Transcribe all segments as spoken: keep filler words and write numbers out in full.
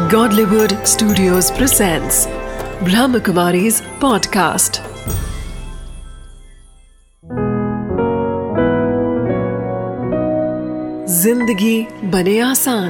Godlywood Studios presents Brahmakumari's podcast. जिंदगी बने आसान।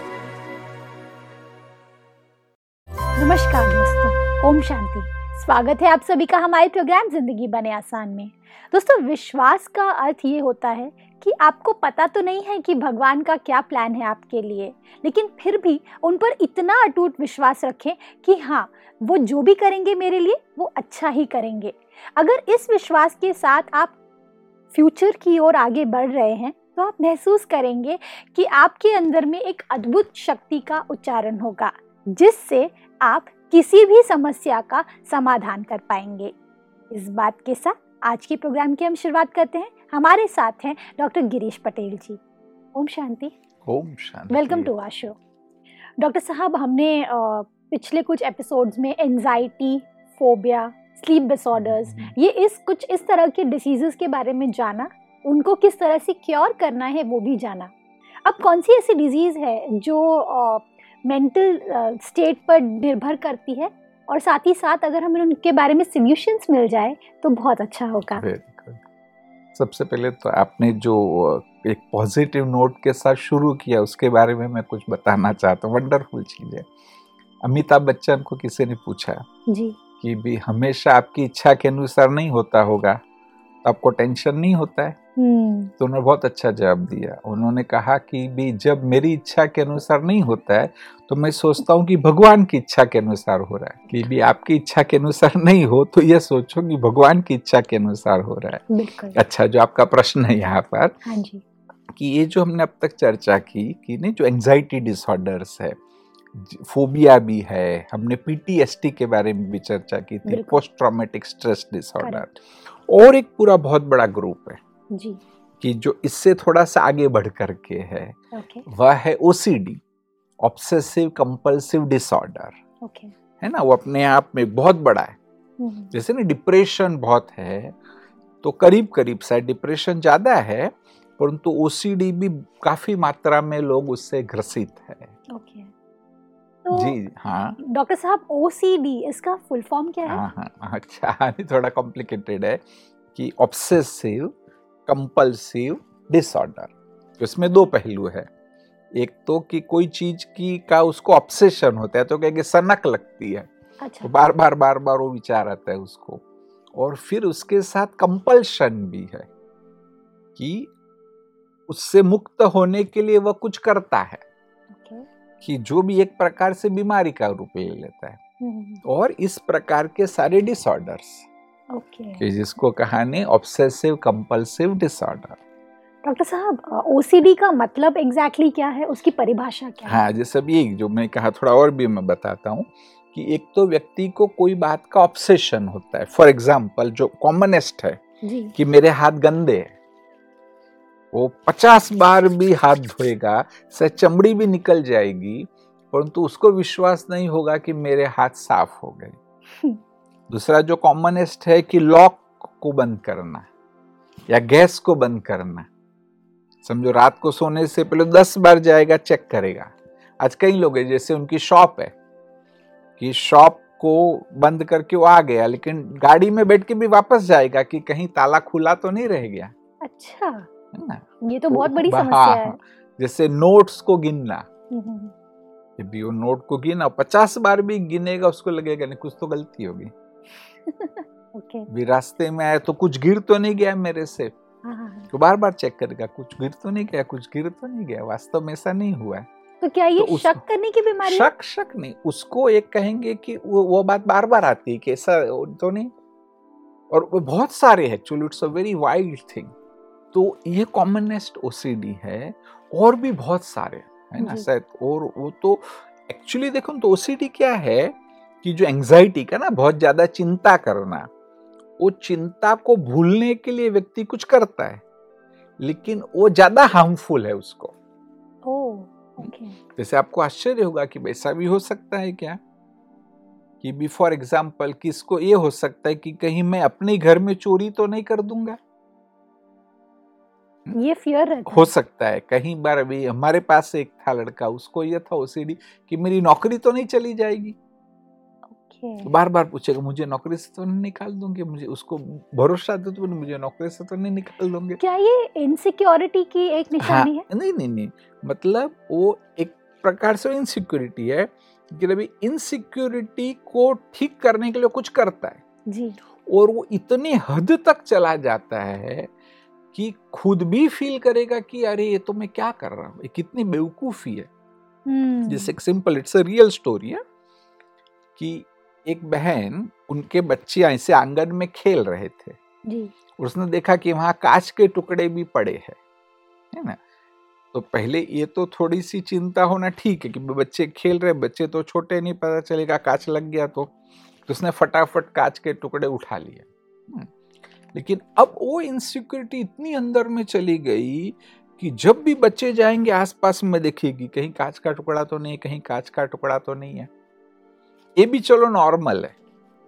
नमस्कार दोस्तों, ओम शांति। स्वागत है आप सभी का हमारे प्रोग्राम जिंदगी बने आसान में। दोस्तों, विश्वास का अर्थ ये होता है कि आपको पता तो नहीं है कि भगवान का क्या प्लान है आपके लिए, लेकिन फिर भी उन पर इतना अटूट विश्वास रखें कि हाँ, वो जो भी करेंगे मेरे लिए वो अच्छा ही करेंगे। अगर इस विश्वास के साथ आप फ्यूचर की ओर आगे बढ़ रहे हैं तो आप महसूस करेंगे कि आपके अंदर में एक अद्भुत शक्ति का उच्चारण होगा, जिससे आप किसी भी समस्या का समाधान कर पाएंगे। इस बात के साथ आज के प्रोग्राम की हम शुरुआत करते हैं। हमारे साथ हैं डॉक्टर गिरीश पटेल जी। ओम शांति। ओम शांति। Welcome to our show. Doctor साहब, हमने आ, पिछले कुछ एपिसोड्स में एंजाइटी, फोबिया, स्लीप डिसऑर्डर्स, ये इस कुछ इस तरह के डिसीजेस के बारे में जाना, उनको किस तरह से क्योर करना है वो भी जाना। अब कौन सी ऐसी डिजीज़ है जो मेंटल स्टेट पर निर्भर करती है, और साथ ही साथ अगर हमें उनके बारे में सॉल्यूशंस मिल जाए तो बहुत अच्छा होगा। सबसे पहले तो आपने जो एक पॉजिटिव नोट के साथ शुरू किया उसके बारे में मैं कुछ बताना चाहता हूँ। वंडरफुल चीज़ है। अमिताभ बच्चन को किसी ने पूछा जी कि भी हमेशा आपकी इच्छा के अनुसार नहीं होता होगा तो आपको टेंशन नहीं होता है? तो उन्होंने बहुत अच्छा जवाब दिया। उन्होंने कहा कि भी जब मेरी इच्छा के अनुसार नहीं होता है तो मैं सोचता हूँ कि भगवान की इच्छा के अनुसार हो रहा है। कि भी आपकी इच्छा के अनुसार नहीं हो तो ये सोचो कि भगवान की इच्छा के अनुसार हो रहा है। बिल्कुल। अच्छा, जो आपका प्रश्न है यहाँ पर, हाँ जी, कि ये जो हमने अब तक चर्चा की कि नहीं, जो एंजाइटी डिसऑर्डर्स है, फोबिया भी है, हमने पीटीएसडी के बारे में भी चर्चा की थी, पोस्ट ट्रॉमेटिक स्ट्रेस डिसऑर्डर, और एक पूरा बहुत बड़ा ग्रुप है जी कि जो इससे थोड़ा सा आगे बढ़ करके है, ओके वह है OCD, obsessive compulsive disorder, okay है ना। वो अपने आप में बहुत बड़ा है। जैसे ना डिप्रेशन बहुत है तो करीब करीब शायद डिप्रेशन ज्यादा है, परंतु ओसीडी भी काफी मात्रा में लोग उससे ग्रसित है। ओके तो जी हाँ डॉक्टर साहब, ओसीडी इसका फुल फॉर्म क्या है? हाँ हाँ अच्छा, थोड़ा कॉम्प्लिकेटेड है कि ऑब्सेसिव कंपल्सिव डिसऑर्डर। इसमें दो पहलू है। एक तो कि कोई चीज की का उसको ऑब्सेशन होता है, तो कहेंगे सनक लगती है। अच्छा। तो बार बार बार बार वो विचार आता है उसको। और फिर उसके साथ कंपल्शन भी है कि उससे मुक्त होने के लिए वह कुछ करता है, ओके कि जो भी एक प्रकार से बीमारी का रूप ले लेता है। और इस प्रकार के सारे डिसऑर्डर्स, ओके कि जिसको कहा ने ऑब्सेसिव कंपल्सिव डिसऑर्डर। डॉक्टर साहब, ओसीडी का मतलब एग्जैक्टली क्या है, उसकी परिभाषा क्या है? हाँ, जैसे भी जो मैं कहा, थोड़ा और भी मैं बताता हूँ कि एक तो व्यक्ति को कोई बात का ऑब्सेशन होता है। फॉर एग्जाम्पल, जो कॉमनेस्ट है जी कि मेरे हाथ गंदे हैं, वो पचास बार भी हाथ धोएगा, से चमड़ी भी निकल जाएगी, परंतु उसको विश्वास नहीं होगा कि मेरे हाथ साफ हो गए। दूसरा जो कॉमनेस्ट है कि लॉक को बंद करना या गैस को बंद करना, समझो रात को सोने से पहले दस बार जाएगा, चेक करेगा। आज कई लोग हैं, जैसे उनकी शॉप है कि शॉप को बंद करके वो आ गया, लेकिन गाड़ी में बैठ के भी वापस जाएगा कि कहीं ताला खुला तो नहीं रह गया। अच्छा, है ना। ये तो बहुत बड़ी हाँ, समस्या है। हाँ, जैसे नोट्स को गिनना, भी वो नोट को गिना पचास बार भी गिनेगा, उसको लगेगा नहीं, कुछ तो गलती होगी। ओके भी रास्ते में आया तो कुछ गिर तो नहीं गया मेरे से, तो बार बार चेक करेगा, कुछ गिर तो नहीं गया, कुछ गिर तो नहीं गया। वास्तव में ऐसा नहीं हुआ है। तो क्या ये तो शक करने की बीमारी है? शक शक नहीं, उसको एक कहेंगे कि वो वो बात बार बार आती है कि ऐसा तो नहीं। और वो बहुत सारे हैं, actually it's a very wild thing. तो ये कॉमनेस्ट ओसीडी है, और भी बहुत सारे है ना शायद। और वो तो एक्चुअली देखो तो ओसीडी क्या है कि जो एंजाइटी का ना, बहुत ज्यादा चिंता करना, वो चिंता को भूलने के लिए व्यक्ति कुछ करता है, लेकिन वो ज्यादा हार्मफुल है उसको। Oh, okay. जैसे आपको आश्चर्य होगा कि ऐसा भी हो सकता है क्या, कि भी फॉर एग्जाम्पल किसको ये हो सकता है कि कहीं मैं अपने घर में चोरी तो नहीं कर दूंगा, ये फियर रहता हो है। सकता है। कहीं बार अभी हमारे पास एक था लड़का, उसको ये था ओसीडी कि मेरी नौकरी तो नहीं चली जाएगी। ओके। बार बार पूछेगा मुझे नौकरी से तो नहीं निकाल दूंगे, मुझे उसको भरोसा दे तो मुझे नौकरी से तो नहीं निकाल दूंगे। क्या ये इनसिक्योरिटी की एक हाँ, निशानी है? नहीं नहीं नहीं, मतलब वो एक प्रकार से इनसिक्योरिटी है कि अभी इनसिक्योरिटी को ठीक करने के लिए कुछ करता है जी। और वो इतनी हद तक चला जाता है कि खुद भी फील करेगा कि अरे ये तो मैं क्या कर रहा हूँ, ये कितनी बेवकूफी है। हम्म। जैसे एक simple, it's a real story है कि एक बहन, उनके बच्चे ऐसे आंगन में खेल रहे थे जी। उसने देखा कि वहां कांच के टुकड़े भी पड़े हैं, है ना। तो पहले ये तो थोड़ी सी चिंता होना ठीक है कि बच्चे खेल रहे, बच्चे तो छोटे, नहीं पता चलेगा कांच लग गया तो, तो उसने फटाफट कांच के टुकड़े उठा लिए। लेकिन अब वो इनसिक्योरिटी इतनी अंदर में चली गई कि जब भी बच्चे जाएंगे आसपास में देखेगी कहीं कांच का टुकड़ा तो नहीं, कहीं कांच का टुकड़ा तो नहीं है। ये भी चलो नॉर्मल है,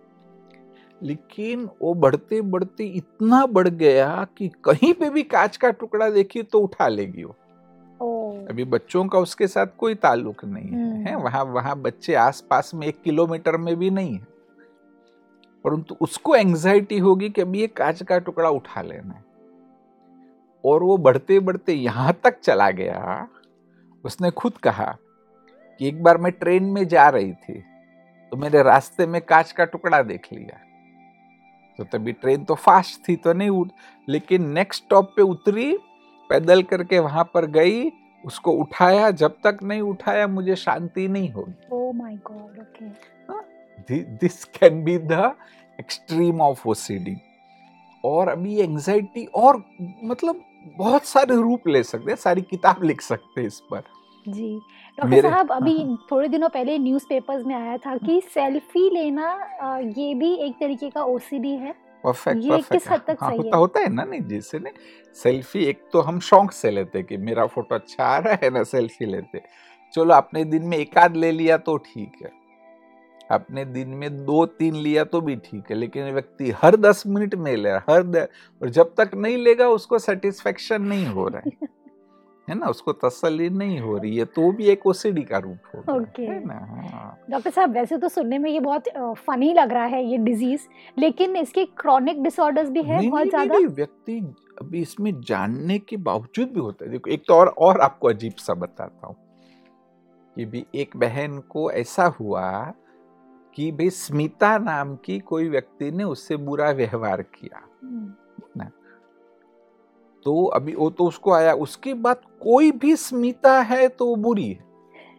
लेकिन वो बढ़ते बढ़ते इतना बढ़ गया कि कहीं पे भी कांच का टुकड़ा देखी तो उठा लेगी वो। ओ। अभी बच्चों का उसके साथ कोई ताल्लुक नहीं है, है? वहां वहां बच्चे आसपास में एक किलोमीटर में भी नहीं है, परंतु उसको एंजाइटी होगी कि अभी ये कांच का टुकड़ा उठा लेना है। और वो बढ़ते बढ़ते यहां तक चला गया, उसने खुद कहा कि एक बार मैं ट्रेन में जा रही थी तो मेरे रास्ते में कांच का टुकड़ा देख लिया, तो तभी ट्रेन तो फास्ट थी तो नहीं उठ, लेकिन नेक्स्ट स्टॉप पे उतरी, पैदल करके वहां पर गई, उसको उठाया, जब तक नहीं उठाया मुझे शांति नहीं होगी। Oh my God. Okay. This can be the extreme of OCD. और अभी एंजाइटी और मतलब बहुत सारे रूप ले सकते हैं, सारी किताब लिख सकते हैं इस पर। जी डॉक्टर मेरे- साहब, अभी हाँ। थोड़े दिनों पहले न्यूज़पेपर्स में आया था कि सेल्फी लेना अ, ये भी एक तरीके का ओसीडी है। परफेक्ट ये परफेक्ट किस हद तक हाँ, सही होता है? होता है ना, नहीं जैसे ने सेल्फी एक तो हम शौक से लेते कि मेरा फोटो अच्छा आ रहा है ना, सेल्फी लेते। चलो अपने दिन में एक आध ले लिया तो ठीक है, अपने दिन में दो तीन लिया तो भी ठीक है, लेकिन व्यक्ति हर दस मिनट में ले रहा, हर द... और जब तक नहीं लेगा उसको सेटिस्फेक्शन नहीं हो रहा है है ना, उसको तसल्ली नहीं हो रही है, तो भी एक ओसीडी का रूप हो गया, Okay. है ना। हाँ। डॉक्टर साहब, वैसे तो सुनने में ये बहुत फनी लग रहा है ये डिजीज, लेकिन इसके क्रॉनिक डिसऑर्डर्स भी है नहीं, बहुत नहीं, ज्यादा। नहीं, व्यक्ति अभी इसमें जानने के बावजूद भी होता है। देखो एक तो और और आपको अजीब सा बताता हूँ कि भी एक बहन को ऐसा हुआ कि भाई स्मिता नाम की कोई व्यक्ति ने उससे बुरा व्यवहार किया ना, तो अभी वो तो उसको आया, उसके बाद कोई भी स्मिता है तो वो बुरी है।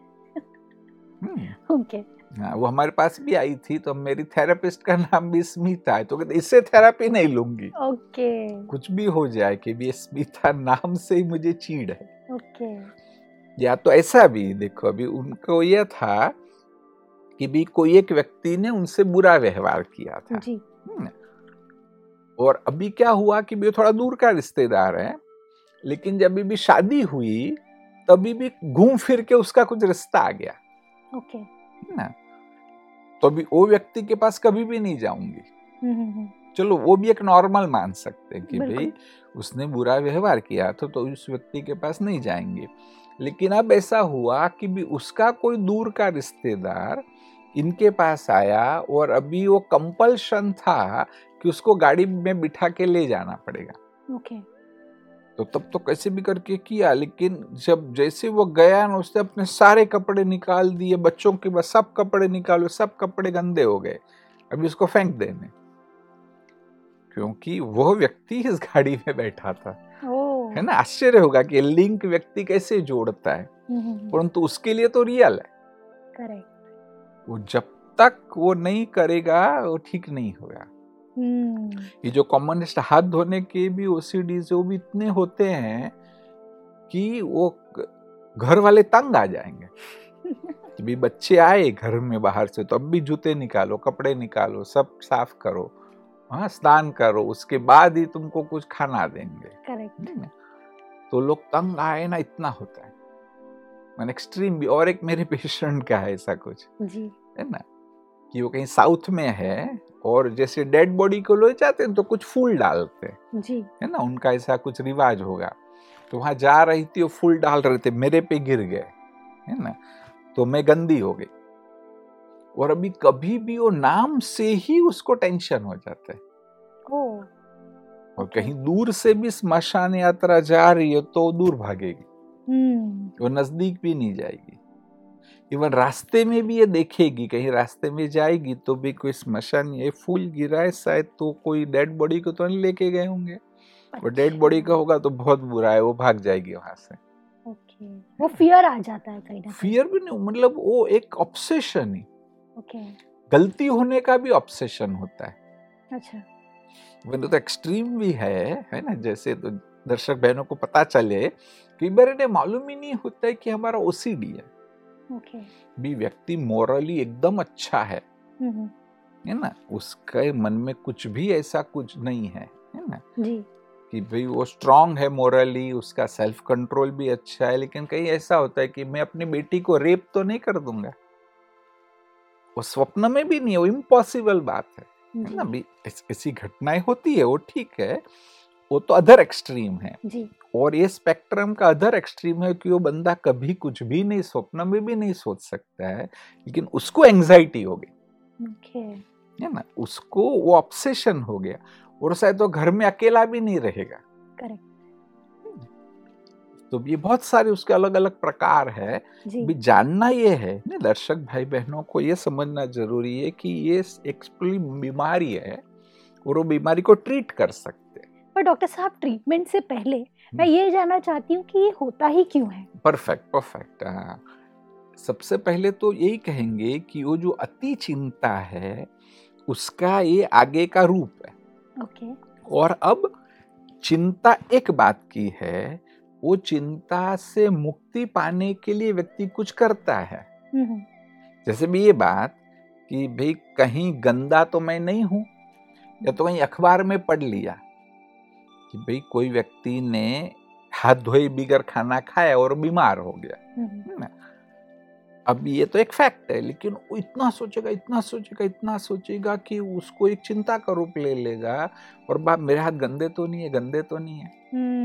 ओके। हाँ, वो हमारे पास भी आई थी, तो मेरी थेरेपिस्ट का नाम भी स्मिता है, तो कहते इससे थेरेपी नहीं लूंगी। ओके। कुछ भी हो जाए कि भी स्मिता नाम से ही मुझे चीड़ है। ओके। या तो ऐसा भी देखो, अभी उनको यह था कि भी कोई एक व्यक्ति ने उनसे बुरा व्यवहार किया था जी। और अभी क्या हुआ कि भी थोड़ा दूर का रिश्तेदार है, लेकिन जब भी शादी हुई तभी भी घूम फिर के उसका कुछ रिश्ता आ गया। ओके। ना, तो अभी वो व्यक्ति के पास कभी भी नहीं जाऊंगी। चलो वो भी एक नॉर्मल मान सकते हैं कि भाई उसने बुरा व्यवहार किया तो तो उस व्यक्ति के पास नहीं जाएंगे। लेकिन अब ऐसा हुआ कि भी उसका कोई दूर का रिश्तेदार इनके पास आया और अभी वो कंपल्शन था कि उसको गाड़ी में बिठा के ले जाना पड़ेगा। ओके। तो तब तो कैसे भी करके किया, लेकिन जब जैसे वो गया ना, उसने अपने सारे कपड़े निकाल दिए, बच्चों के बस सब कपड़े निकालो, सब कपड़े गंदे हो गए, अभी उसको फेंक देने, क्योंकि वो व्यक्ति इस गाड़ी में बैठा था। है ना, आश्चर्य होगा कि लिंक व्यक्ति कैसे जोड़ता है, परंतु उसके लिए तो रियल है। करेक्ट। वो जब तक वो नहीं करेगा वो ठीक नहीं होगा। ये जो कॉमनेस्ट हाथ धोने के भी ओसीडी वो भी इतने होते हैं कि वो घर वाले तंग आ जाएंगे कि भी बच्चे आए घर में बाहर से तो अब भी जूते निकालो, कपड़े निकालो, सब साफ करो, हाँ स्नान करो, उसके बाद ही तुमको कुछ खाना देंगे। करेक्ट। तो लोग तंग आए ना, इतना होता है मैंने एक्सट्रीम भी। और एक मेरे पेशेंट का है ऐसा कुछ जी। है ना, कि वो कहीं साउथ में है और जैसे डेड बॉडी को ले जाते हैं तो कुछ फूल डालते हैं जी। है ना, उनका ऐसा कुछ रिवाज होगा। तो वहां जा रही थी, वो फूल डाल रहे थे, मेरे पे गिर गए, है ना, तो मैं गंदी हो गई। और अभी कभी भी वो नाम से ही उसको टेंशन हो जाता है। ओह, और ओके। कहीं दूर से भी स्मशान यात्रा जा रही है तो दूर भागेगी, हम्म, वो नजदीक भी नहीं जाएगी। इवन रास्ते में भी ये देखेगी, कहीं रास्ते में जाएगी तो भी कोई स्मशान, ये फूल गिरा है शायद, तो कोई डेड बॉडी को तो नहीं लेके गए होंगे, वो डेड बॉडी का होगा तो बहुत बुरा है, वो भाग जाएगी वहां से। ओके, वो फियर आ जाता है कहीं ना कहीं। फियर भी नहीं, मतलब वो एक ऑब्सेशन ही, ओके, गलती होने का भी ऑब्सेशन होता है। अच्छा, वो तो एक्सट्रीम भी है है ना, जैसे तो दर्शक बहनों को पता चले कि मेरे मालूम ही नहीं होता है कि हमारा ओसीडी है। ओके, भी व्यक्ति मोरली एकदम अच्छा है हम्म, है ना, उसके मन में कुछ भी ऐसा कुछ नहीं है, है ना, जी, कि भाई वो स्ट्रांग है मोरली, उसका सेल्फ कंट्रोल भी अच्छा है, लेकिन कहीं ऐसा होता है कि मैं अपनी बेटी को रेप तो नहीं कर दूंगा, वो स्वप्न में भी नहीं है, वो इम्पॉसिबल बात है, है ना। भी ऐसी घटनाएं होती है, वो ठीक है, वो तो अदर एक्सट्रीम है जी, और ये स्पेक्ट्रम का अदर एक्सट्रीम है कि वो बंदा कभी कुछ भी नहीं, स्वप्न में भी नहीं सोच सकता है, लेकिन उसको एंजाइटी हो गई, ओके, है ना, उसको वो ऑब्सेशन हो गया, और शायद तो घर में अकेला भी नहीं रहेगा। करेक्ट, तो ये बहुत सारे उसके अलग अलग प्रकार है। जी, भी जानना ये है ना, दर्शक भाई बहनों को ये समझना जरूरी है कि ये एक्चुअली बीमारी है और वो बीमारी को ट्रीट कर सकते हैं। पर डॉक्टर साहब, ट्रीटमेंट से पहले मैं ये जानना चाहती हूँ कि ये होता ही क्यों है। परफेक्ट परफेक्ट हाँ, सबसे पहले तो यही कहेंगे कि वो जो अति चिंता है उसका ये आगे का रूप है। ओके, और अब चिंता एक बात की है, वो चिंता से मुक्ति पाने के लिए व्यक्ति कुछ करता है। हम्म, जैसे भी ये बात कि भाई कहीं गंदा तो मैं नहीं हूं, या तो कहीं अखबार में पढ़ लिया कि भाई कोई व्यक्ति ने हाथ धोए बिगर खाना खाया और बीमार हो गया, है ना। अब ये तो एक फैक्ट है, लेकिन वो इतना सोचेगा इतना सोचेगा इतना सोचेगा कि उसको एक चिंता का रूप ले लेगा, और बाप मेरे हाथ गंदे तो नहीं है, गंदे तो नहीं है,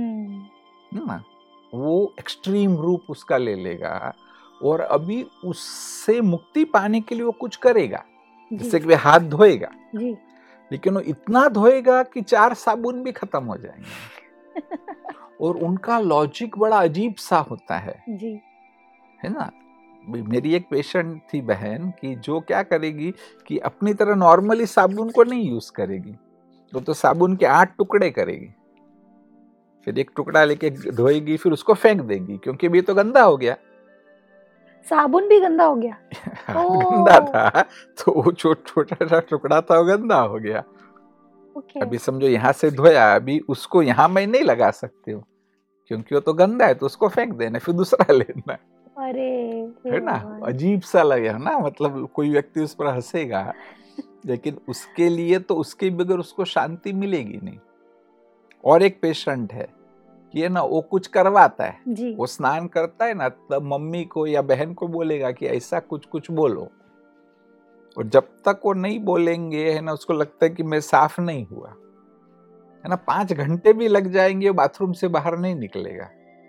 है ना, वो एक्सट्रीम रूप उसका ले लेगा। और अभी उससे मुक्ति पाने के लिए वो कुछ करेगा, जैसे कि हाथ धोएगा जी, लेकिन वो इतना धोएगा कि चार साबुन भी खत्म हो जाएंगे। और उनका लॉजिक बड़ा अजीब सा होता है, जी, है ना। मेरी एक पेशेंट थी बहन कि जो क्या करेगी कि अपनी तरह नॉर्मली साबुन को नहीं यूज करेगी, तो तो साबुन के आठ टुकड़े करेगी, फिर एक टुकड़ा लेके धोएगी, फिर उसको फेंक देगी, क्योंकि ये तो गंदा हो गया, साबुन भी गंदा हो गया। गंदा था तो वो छोटा सा टुकड़ा था, वो गंदा हो गया। ओके, अभी समझो यहाँ से धोया, अभी उसको यहाँ मैं नहीं लगा सकती हूँ क्योंकि वो तो गंदा है, तो उसको फेंक देना, फिर दूसरा लेना, अरे है ना। अजीब सा लगे ना, मतलब कोई व्यक्ति उस पर हंसेगा, लेकिन उसके लिए तो उसके बगैर उसको शांति मिलेगी नहीं। और एक पेशेंट है कि है ना, वो कुछ करवाता है, जी, वो स्नान करता है ना, तब मम्मी को या बहन को बोलेगा कि ऐसा कुछ कुछ बोलो, और जब तक वो नहीं बोलेंगे, है ना, उसको लगता है कि मैं साफ नहीं हुआ, है ना, पांच घंटे भी लग जाएंगे, बाथरूम से बाहर नहीं निकलेगा।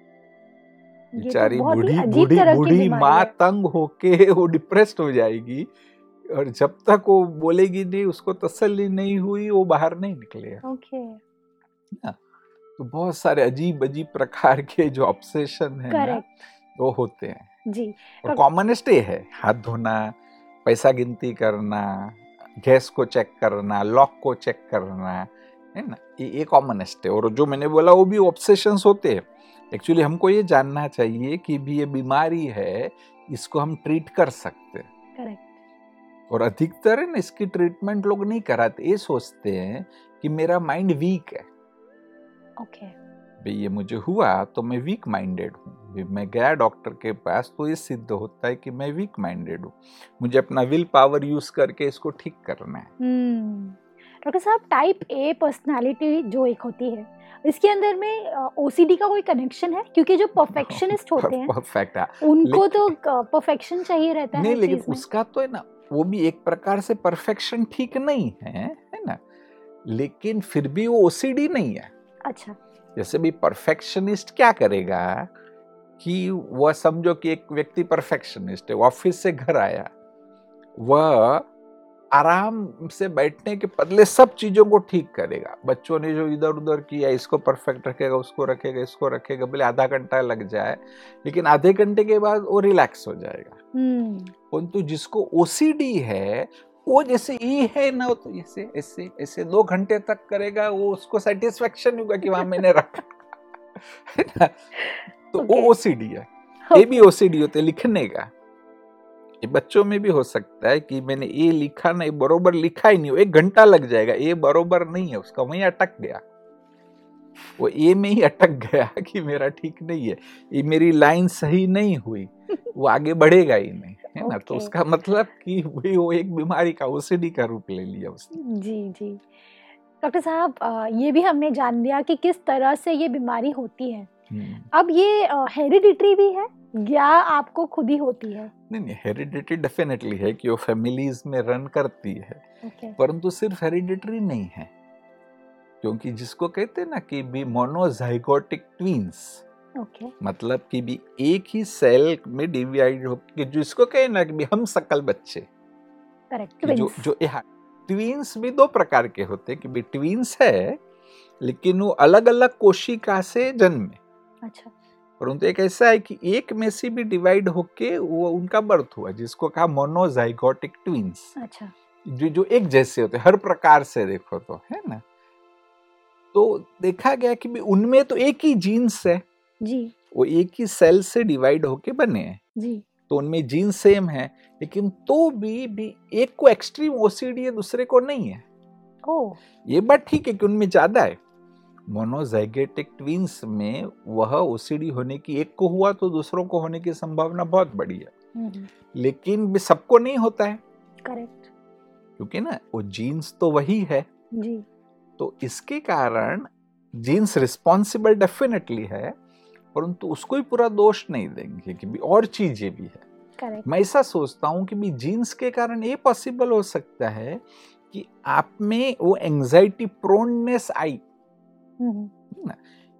बेचारी बूढ़ी बूढ़ी बूढ़ी माँ तंग होके वो डिप्रेस्ड हो जाएगी, और जब तक वो बोलेगी नहीं, उसको तसल्ली नहीं हुई, वो बाहर नहीं निकलेगा। ओके, तो बहुत सारे अजीब अजीब प्रकार के जो ऑब्सेशन है ना, वो होते हैं जी। और कॉमनेस्ट ये है, हाथ धोना, पैसा गिनती करना, गैस को चेक करना, लॉक को चेक करना, है ना, ये कॉमनेस्ट है। और जो मैंने बोला वो भी ऑब्सेशंस होते हैं। एक्चुअली हमको ये जानना चाहिए कि भी ये बीमारी है, इसको हम ट्रीट कर सकते हैं। करेक्ट। और अधिकतर है ना, इसकी ट्रीटमेंट लोग नहीं कराते, ये सोचते हैं कि मेरा माइंड वीक है। ओके, भाई ये मुझे हुआ तो मैं वीक माइंडेड हूँ, मैं गया डॉक्टर के पास तो ये सिद्ध होता है कि मैं वीक माइंडेड हूँ, मुझे अपना विल पावर यूज करके इसको ठीक करना है। डॉक्टर साहब, टाइप ए पर्सनालिटी जो एक होती है, इसके अंदर में ओसीडी का कोई कनेक्शन है? क्योंकि जो परफेक्शनिस्ट होते हैं परफेक्ट है, उनको तो परफेक्शन चाहिए रहता है। नहीं, लेकिन उसका तो है ना, वो भी एक प्रकार से परफेक्शन ठीक नहीं है, है ना, लेकिन फिर भी वो ओसीडी नहीं है। अच्छा, जैसे भी परफेक्शनिस्ट क्या करेगा कि वह समझो कि एक व्यक्ति परफेक्शनिस्ट है, ऑफिस से घर आया, वह आराम से बैठने के बदले सब चीजों को ठीक करेगा। बच्चों ने जो इधर उधर किया, इसको परफेक्ट रखेगा, उसको रखेगा, इसको रखेगा, भले आधा घंटा लग जाए, लेकिन आधे घंटे के बाद वो रिलैक्स हो जाएगा। परंतु जिसको ओसीडी है, वो जैसे ये है ना, वो तो ऐसे ऐसे ऐसे दो घंटे तक करेगा, वो उसको सेटिस्फेक्शन होगा कि वहां मैंने रखा है ना। तो okay. वो ओसीडी है। okay. ये भी ओसीडी होते लिखने का। ये बच्चों में भी हो सकता है कि मैंने ये लिखा नहीं, बरोबर लिखा ही नहीं, एक घंटा लग जाएगा, ये बरोबर नहीं है, उसका वहीं अटक गया, वो ये में ही अटक गया कि मेरा ठीक नहीं है, ये मेरी लाइन सही नहीं हुई, वो आगे बढ़ेगा ही नहीं, है ना। okay. तो उसका मतलब कि वो एक बीमारी का ओसीडी का रूप ले लिया उसने। जी जी डॉक्टर साहब, ये भी हमने जान लिया कि किस तरह से ये बीमारी होती है। अब ये हेरिडिटरी भी है या आपको खुद ही होती है? नहीं नहीं, हेरिडिटरी डेफिनेटली है कि वो फैमिलीज में रन करती है, okay. परंतु सिर्फ हेरिडिटरी नहीं है, क्योंकि जिसको कहते हैं ना कि भी मोनोजाइगोटिक ट्विंस, okay. मतलब कि भी एक ही सेल में डिवाइड हो के, जिसको कहे ना कि भी हम सकल बच्चे, करेक्ट, जो जो ट्विंस भी दो प्रकार के होते हैं कि भी ट्विंस है लेकिन वो अलग अलग कोशिका से जन्मे। अच्छा। परंतु एक ऐसा है कि एक में से भी डिवाइड होके वो उनका बर्थ हुआ, जिसको कहा मोनोजाइगोटिक ट्विंस। अच्छा। जो जो एक जैसे होते हर प्रकार से देखो तो, है ना। तो देखा गया कि उनमें तो एक ही जीन्स है जी, वो एक ही सेल से डिवाइड होके बने हैं जी, तो उनमें जीन सेम है, लेकिन तो भी, भी एक को एक्सट्रीम ओसीडी है, दूसरे को नहीं है। ओ, ये बात ठीक है कि उनमें ज्यादा है। मोनोजाइगोटिक ट्विंस में वह ओसीडी होने की एक को हुआ तो दूसरों को होने की संभावना बहुत बड़ी है, लेकिन भी सबको नहीं होता है। करेक्ट, क्योंकि ना वो जीन्स तो वही है जी। तो इसके कारण जीन्स रिस्पॉन्सिबल डेफिनेटली है, परंतु उसको ही पूरा दोष नहीं देंगे कि भी और चीजें भी है। Correct. मैं ऐसा सोचता हूँ कि भी जीन्स के कारण ये पॉसिबल हो सकता है कि आप में वो एंजाइटी प्रोननेस आई, ना,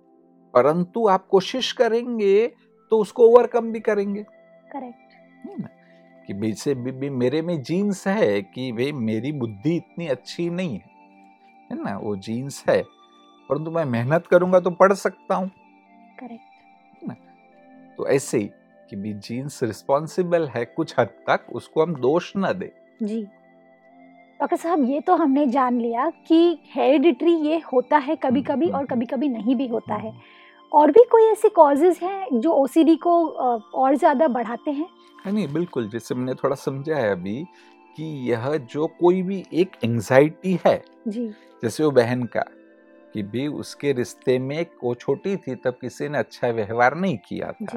परंतु आप कोशिश करेंगे तो उसको ओवरकम भी करेंगे। करेक्ट, कि भाई से भी, भी मेरे में जीन्स है कि भाई मेरी बुद्धि इतनी अच्छी नहीं है, है ना, वो जीन्स है, परंतु मैं मेहनत करूंगा तो पढ़ सकता हूँ। करेक्ट, ना, तो ऐसे ही कि भी जीन्स रिस्पॉन्सिबल है कुछ हद तक, उसको हम दोष न दे। जी डॉक्टर साहब, ये तो हमने जान लिया कि हेरिडिटरी ये होता है कभी कभी और कभी कभी नहीं भी होता है। और भी कोई ऐसे कॉजेज हैं जो ओसीडी को और ज्यादा बढ़ाते हैं? नहीं, बिल्कुल, जैसे मैंने थोड़ा समझा है अभी कि यह जो कोई भी एक एंजाइटी है जी, जैसे वो बहन का कि भी उसके रिश्ते में वो छोटी थी तब किसी ने अच्छा व्यवहार नहीं किया था,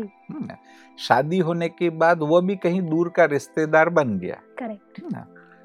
शादी होने के बाद वो भी कहीं दूर का रिश्तेदार बन गया। करेक्ट, ना,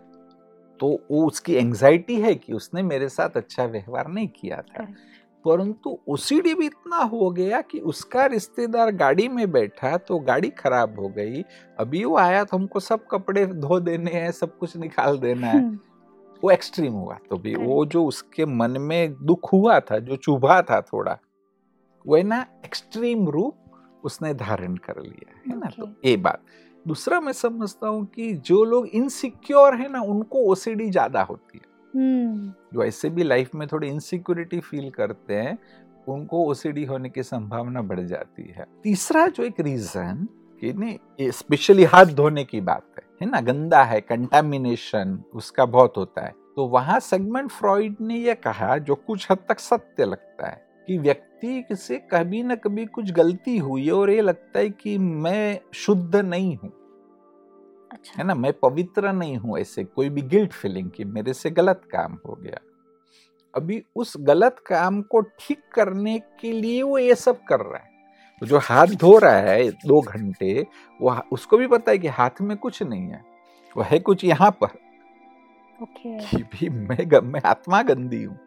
तो वो उसकी एंजाइटी है कि उसने मेरे साथ अच्छा व्यवहार नहीं किया था। परंतु ओसीडी भी इतना हो गया कि उसका रिश्तेदार गाड़ी में बैठा तो गाड़ी खराब हो गई, अभी वो आया तो हमको सब कपड़े धो देने हैं, सब कुछ निकाल देना है, वो एक्सट्रीम हुआ। तो भी वो जो उसके मन में दुख हुआ था, जो चुभा था थोड़ा, वो ना एक्सट्रीम रूप उसने धारण कर लिया है ना। तो ये बात। दूसरा मैं समझता हूँ कि जो लोग इनसिक्योर है ना उनको ओसीडी ज्यादा होती है। जो ऐसे भी लाइफ में थोड़ी इनसिक्योरिटी फील करते हैं उनको ओसीडी होने की संभावना बढ़ जाती है। तीसरा जो एक रीजन कि नहीं, स्पेशली हाथ धोने की बात है है ना, गंदा है, कंटामिनेशन उसका बहुत होता है। तो वहां सिगमंड फ्रॉइड ने यह कहा, जो कुछ हद तक सत्य लगता है, कि व्यक्ति से कभी न कभी कुछ गलती हुई और ये लगता है कि मैं शुद्ध नहीं हूं। अच्छा। है ना, मैं पवित्र नहीं हूं, ऐसे कोई भी गिल्ट फीलिंग कि मेरे से गलत काम हो गया। अभी उस गलत काम को ठीक करने के लिए वो ये सब कर रहा है। तो जो हाथ धो रहा है दो घंटे, वो उसको भी पता है कि हाथ में कुछ नहीं है, वो है कुछ यहाँ पर। ओके। कि भी मैं मैं आत्मा गंदी हूँ,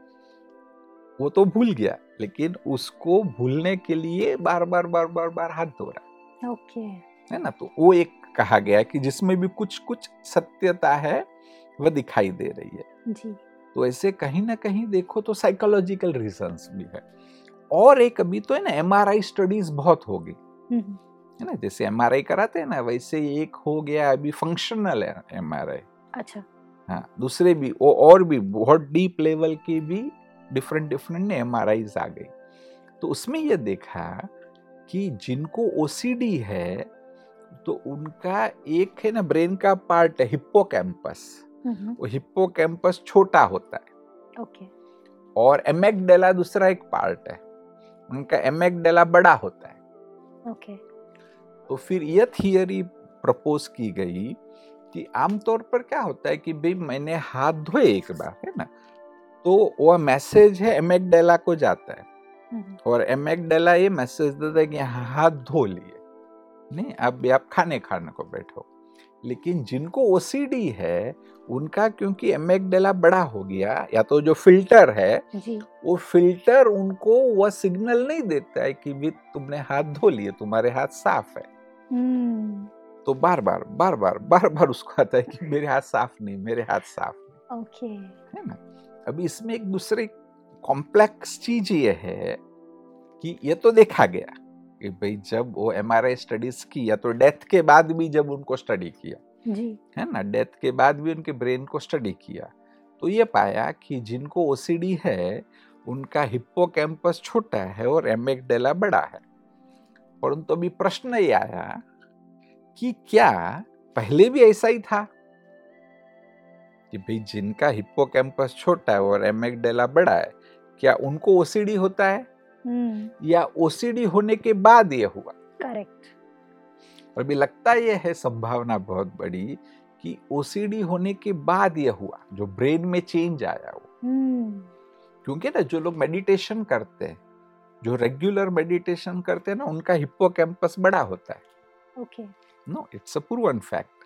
वो तो भूल गया, लेकिन उसको भूलने के लिए बार बार बार बार बार हाथ धो रहा है। ओके। है ना, तो वो एक कहा गया कि जिसमें भी कुछ कुछ सत्यता है वह दिखाई दे रही है। जी। तो ऐसे कहीं ना कहीं देखो तो साइकोलॉजिकल रीजंस भी है। और एक अभी तो है ना एमआरआई स्टडीज बहुत हो गई हम्म, है ना, जैसे एमआरआई कराते हैं ना वैसे एक हो गया अभी फंक्शनल है एमआरआई। अच्छा। हाँ, दूसरे भी वो और भी बहुत डीप लेवल की भी डिफरेंट डिफरेंट एमआरआईज आ गई। तो उसमें ये देखा कि जिनको ओसीडी है तो उनका एक है ना ब्रेन का पार्ट है हिप्पोकैम्पस, हम्म, वो हिप्पोकैम्पस छोटा होता है ओके। और एमेगडेला दूसरा एक पार्ट है, उनका एमेगडेला बड़ा होता है। ओके। तो फिर यह थियरी प्रपोज की गई कि आमतौर पर क्या होता है कि भाई मैंने हाथ धोए एक बार है ना, तो वह मैसेज है एमेगडेला को जाता है हम्म, और एमेगडेला ये मैसेज देता है कि हाथ धो लिए, नहीं अब भी आप खाने खाने को बैठो। लेकिन जिनको ओसीडी है उनका क्योंकि एमेगडेला बड़ा हो गया, या तो जो फिल्टर है जी। वो फिल्टर उनको वह सिग्नल नहीं देता है कि भी तुमने हाथ धो लिए, तुम्हारे हाथ साफ है। हम्म, तो बार बार बार बार बार बार उसको आता है कि मेरे हाथ साफ नहीं, मेरे हाथ साफ नहीं, ओके। है ना। अभी इसमें एक दूसरी कॉम्प्लेक्स चीज ये है कि ये तो देखा गया कि भाई जब वो एमआरआई स्टडीज की या तो डेथ के बाद भी जब उनको स्टडी किया जी। है ना, डेथ के बाद भी उनके ब्रेन को स्टडी किया तो ये पाया कि जिनको ओसीडी है उनका हिप्पोकैम्पस छोटा है और एमेगडेला बड़ा है। परंतु अभी प्रश्न ये आया कि क्या पहले भी ऐसा ही था कि भाई जिनका हिप्पोकैम्पस छोटा है और एमेगडेला बड़ा है क्या उनको ओसीडी होता है, हम्म, या ओसीडी होने के बाद ये हुआ। करेक्ट। और अभी लगता ये है संभावना बहुत बड़ी कि ओसीडी होने के बाद ये हुआ, जो ब्रेन में चेंज आया वो। हम्म, क्योंकि ना जो लोग मेडिटेशन करते हैं, जो रेगुलर मेडिटेशन करते हैं ना, उनका हिप्पोकैम्पस बड़ा होता है। Okay. No, it's a proven fact.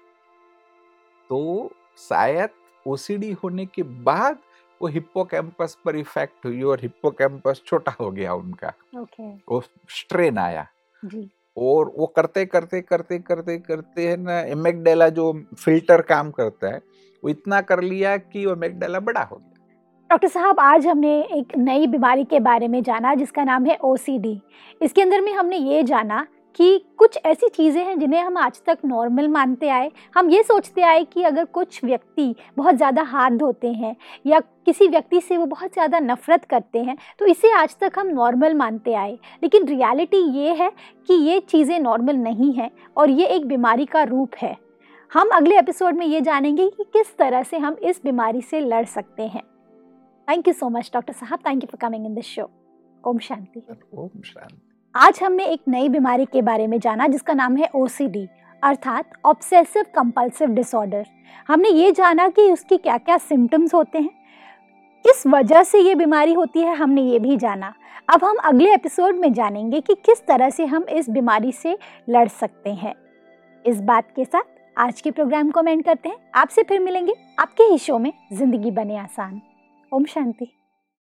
तो शायद ओसीडी होने के बाद वो हिप्पोकैम्पस पर इफेक्ट हुई और हिप्पोकैम्पस छोटा हो गया उनका, ओके। वो स्ट्रेन आया जी। और वो करते करते करते करते करते है ना एमेगडेला जो फिल्टर काम करता है वो इतना कर लिया कि वो एमेगडेला बड़ा हो गया। डॉक्टर साहब, आज हमने एक नई बीमारी के बारे में जाना जिसका नाम है ओसीडी। इसके अंदर में हमने ये जाना कि कुछ ऐसी चीज़ें हैं जिन्हें हम आज तक नॉर्मल मानते आए। हम ये सोचते आए कि अगर कुछ व्यक्ति बहुत ज़्यादा हाथ धोते हैं या किसी व्यक्ति से वो बहुत ज़्यादा नफ़रत करते हैं तो इसे आज तक हम नॉर्मल मानते आए। लेकिन रियलिटी ये है कि ये चीज़ें नॉर्मल नहीं हैं और ये एक बीमारी का रूप है। हम अगले एपिसोड में ये जानेंगे कि किस तरह से हम इस बीमारी से लड़ सकते हैं। Thank you so much doctor साहब, thank you for coming in this show. ओम शांति। ओम शांति। आज हमने एक नई बीमारी के बारे में जाना जिसका नाम है ओसीडी अर्थात ऑब्सेसिव कंपल्सिव डिसऑर्डर। हमने ये जाना कि उसकी क्या क्या सिम्टम्स होते हैं, किस वजह से ये बीमारी होती है, हमने ये भी जाना। अब हम अगले एपिसोड में जानेंगे कि किस तरह से हम इस बीमारी से लड़ सकते हैं। इस बात के साथ आज के प्रोग्राम को एंड करते हैं। आपसे फिर मिलेंगे आपके ही शो में जिंदगी बने आसान। ओम शांति।